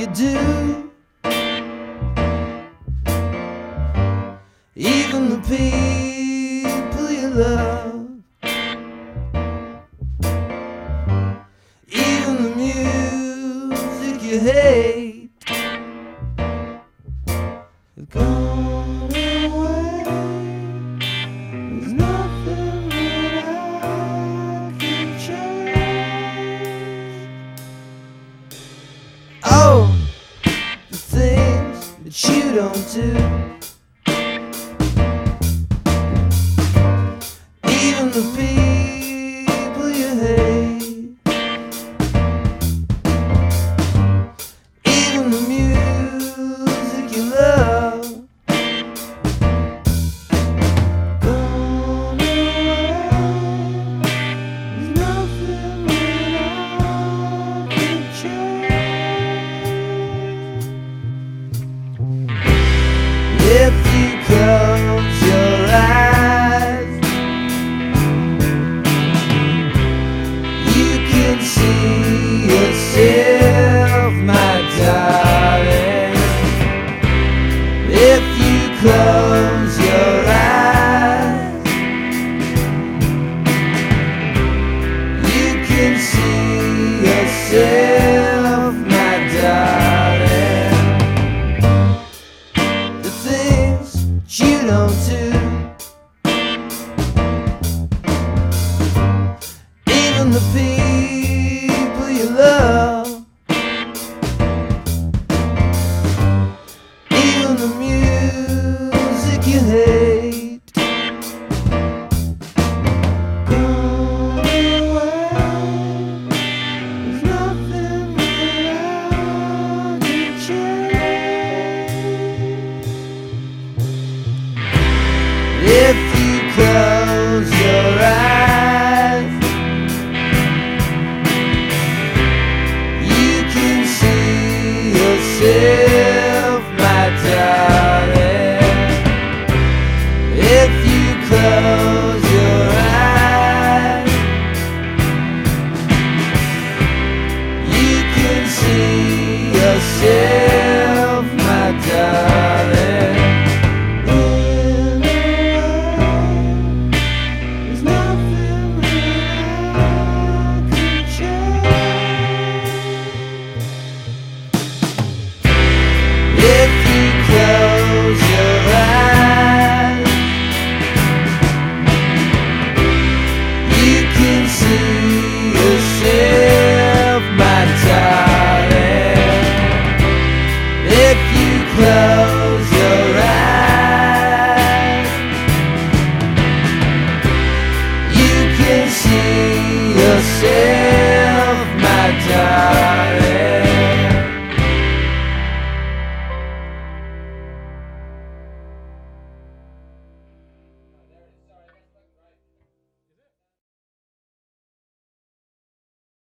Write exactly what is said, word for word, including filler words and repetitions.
you do. Even the people you love, even the music you hate, have gone away. There's nothing that I can change. Oh, the things that you don't do, even the people you hate, even the music you love, gone away. There's nothing that I can change. If you close your eyes, you can see yourself, my darling. If you close your eyes, you can see yourself, my darling. The things you don't do, even the people you love,